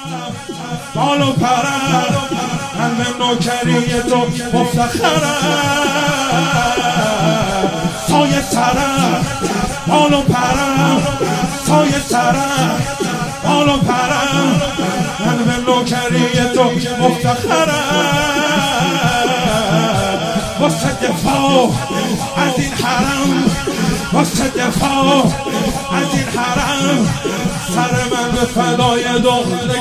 بال و پرم من به نوکری تو مفتخرم سایه سرم بال و پرم سایه سرم بال و پرم من به نوکری تو مفتخرم واسه دفاع از این حرم واسه دفاع از این حرم سر من به فدای دختر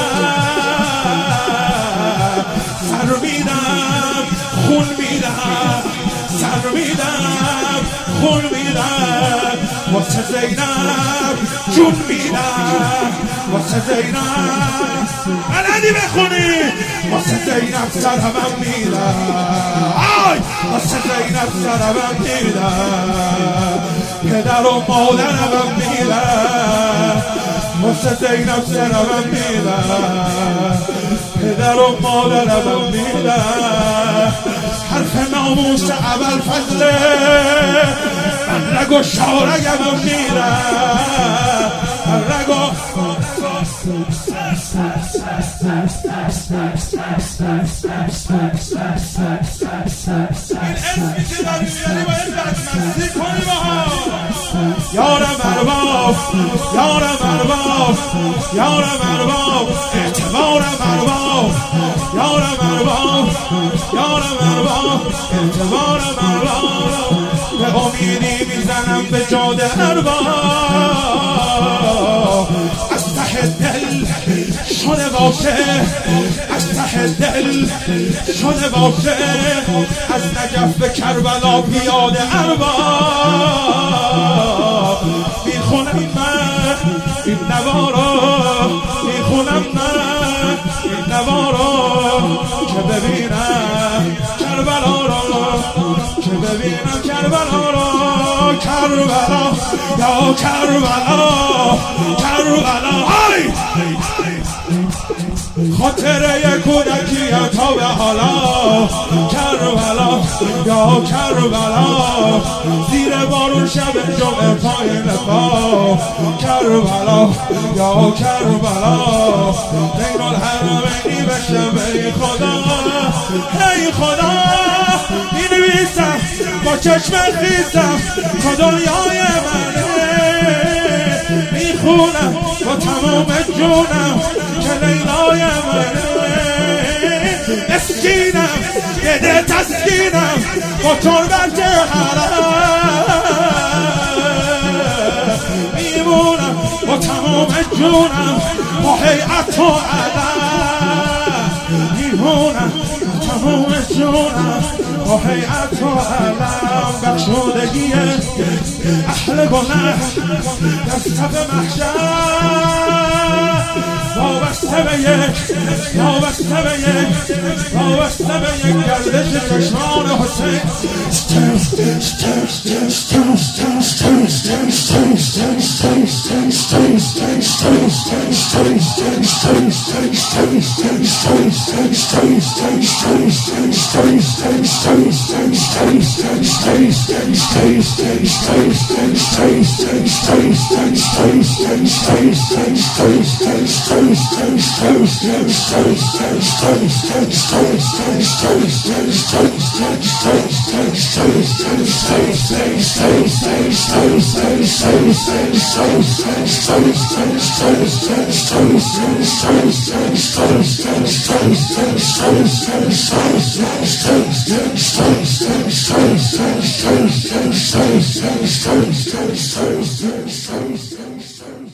کرم سر میدم خون میدم سر میدم خون میدم واسه زینب جون میدم واسه زینب علنی بخونی واسه زینب سرم میدم واسه زینب سرم میدم پدر و مادرم میدم واسه زینب سرم میدم پدر و مادرم میدم حرف ناموس ابوالفضل من رگ و شارگم میدم رگ و یارم ارباب یارم ارباب یارم ارباب اعتبارم ارباب یارم ارباب یارم ارباب اعتبارم ارباب به امیدی میزنم به جاده ارباب از ته دل شده باشه از ته دل شده باشه از نجف به کربلا پیاده ارباب میخونم من این نوارا میخونم من این نوارا که ببینم کربلا را که ببینم کربلا را کربلا یا کربلا کربلا خاطره کودکیم تا به حالا کربلا یا کربلا زیر بارون شب جمعه پایین پا کربلا یا کربلا بین الحرمینی بشه ای خدا ای خدا می‌نویسم با چشم خیسم تا دنیای منه میخونم با تمام جونم که لیلای منه مسکینم یده تسکینم با تربت حرم میمونم با تمام جونم با هیئت و علم میمونم با تمام جونم با هیئت و علم بخشودگی اهل گناه دست به محشر وابسته به یک وابسته به یک وابسته به یک گردش چشمان حسین Stones.